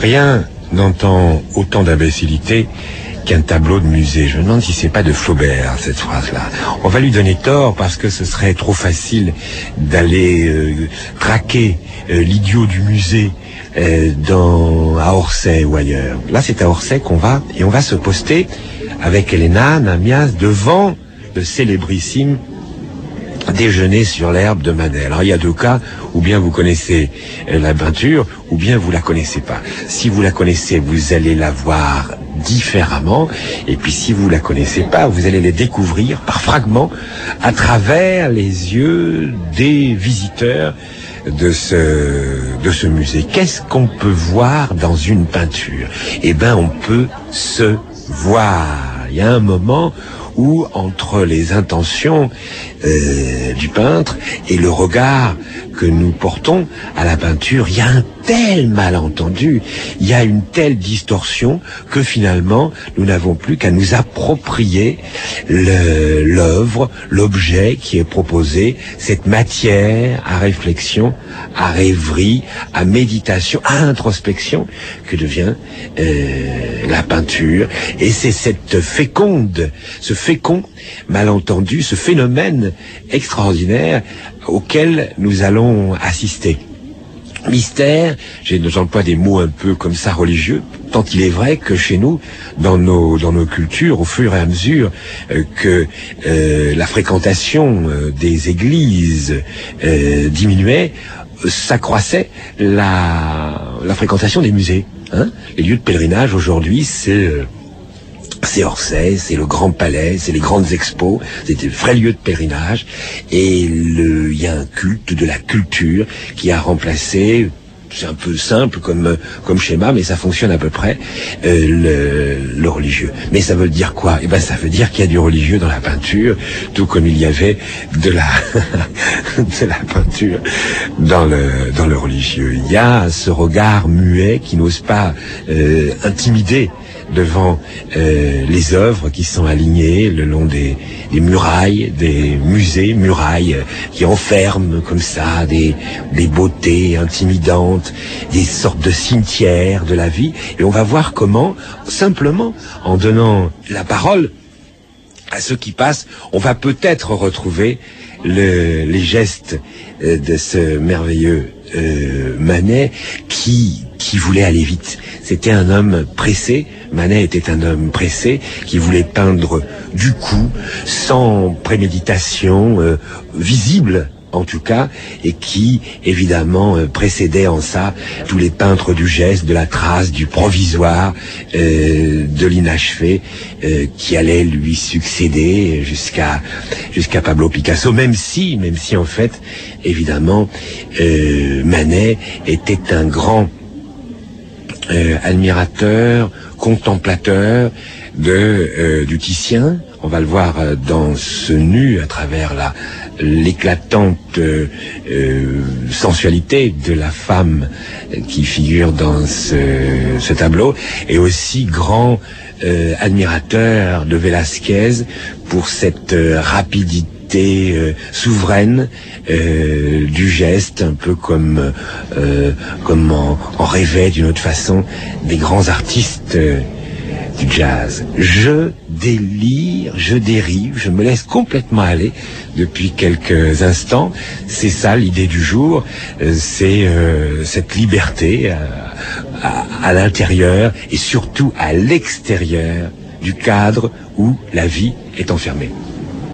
Rien n'entend autant d'imbécilité qu'un tableau de musée. Je me demande si c'est pas de Flaubert, cette phrase-là. On va lui donner tort parce que ce serait trop facile d'aller traquer l'idiot du musée à Orsay ou ailleurs. Là, c'est à Orsay qu'on va, et on va se poster avec Elena Namias devant le célébrissime Déjeuner sur l'herbe de Manet. Alors il y a deux cas, ou bien vous connaissez la peinture, ou bien vous la connaissez pas. Si vous la connaissez, vous allez la voir différemment, et puis si vous la connaissez pas, vous allez les découvrir par fragments à travers les yeux des visiteurs de ce musée. Qu'est-ce qu'on peut voir dans une peinture? Eh ben, on peut se voir. Il y a un moment où, entre les intentions du peintre et le regard que nous portons à la peinture, il y a un tel malentendu, il y a une telle distorsion que finalement nous n'avons plus qu'à nous approprier l'œuvre, l'objet qui est proposé, cette matière à réflexion, à rêverie, à méditation, à introspection que devient la peinture. Et c'est ce fécond malentendu, ce phénomène extraordinaire auquel nous allons assister. Mystère, j'emploie des mots un peu comme ça religieux, tant il est vrai que chez nous, dans nos cultures, au fur et à mesure que la fréquentation des églises diminuait, s'accroissait la fréquentation des musées. Les lieux de pèlerinage aujourd'hui, c'est Orsay, c'est le Grand Palais, c'est les grandes expos, c'est des vrais lieux de pèlerinage, et il y a un culte de la culture qui a remplacé, c'est un peu simple comme schéma, mais ça fonctionne à peu près, le religieux. Mais ça veut dire quoi? Eh ben, ça veut dire qu'il y a du religieux dans la peinture, tout comme il y avait de la peinture dans le religieux. Il y a ce regard muet qui n'ose pas intimider devant les œuvres qui sont alignées le long des murailles, des musées, murailles qui enferment comme ça des beautés intimidantes, des sortes de cimetières de la vie. Et on va voir comment, simplement en donnant la parole à ceux qui passent, on va peut-être retrouver les gestes de ce merveilleux Manet qui voulait aller vite. C'était un homme pressé. Manet était un homme pressé qui voulait peindre du coup, sans préméditation visible en tout cas, et qui évidemment précédait en ça tous les peintres du geste, de la trace, du provisoire, de l'inachevé, qui allait lui succéder jusqu'à Pablo Picasso, même si en fait évidemment Manet était un grand admirateur, contemplateur du Titien. On va le voir dans ce nu à travers l'éclatante sensualité de la femme qui figure dans ce tableau, et aussi grand admirateur de Velázquez pour cette rapidité souveraine du geste, un peu comme en rêvaient d'une autre façon des grands artistes du jazz. Je délire, je dérive, je me laisse complètement aller depuis quelques instants. C'est ça l'idée du jour, c'est cette liberté à l'intérieur et surtout à l'extérieur du cadre où la vie est enfermée.